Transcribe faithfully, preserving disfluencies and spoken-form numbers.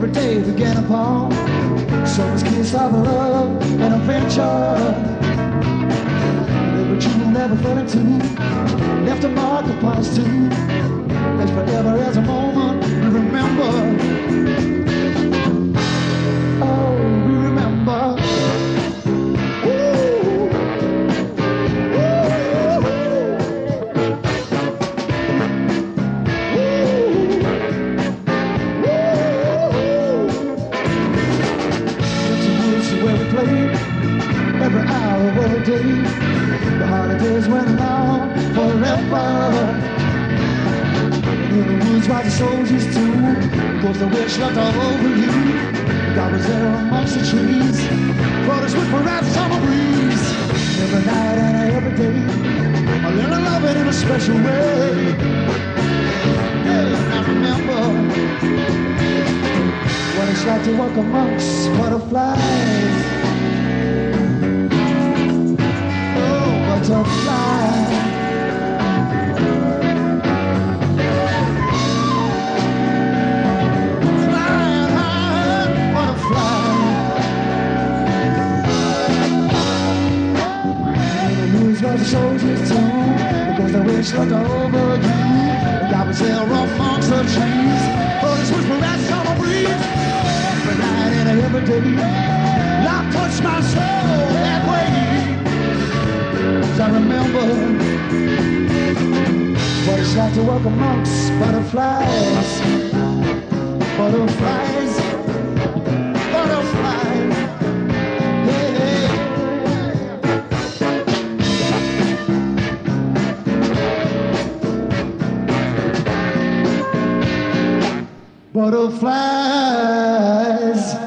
every day began upon summer's kiss of love and adventure. Every jewel never fell into, left a mark upon us two. As forever as a moment we remember. Oh, we remember. Every hour of the day, the holidays went on forever. In the woods while the soldiers too, cause the wish left all over you. God was there amongst the trees, brought us whisper as a summer breeze. Every night and every day, I learned to love it in a special way. Yeah, I remember what it's like to walk amongst butterflies. Butterfly, flying high, butterfly. The news was the soldiers too, because the wish looked over you. And God was there amongst the trees, for this was for that summer breeze. Every night and every day, love touched my soul that way. I remember what it's like to walk amongst butterflies, butterflies, butterflies, yeah. Butterflies.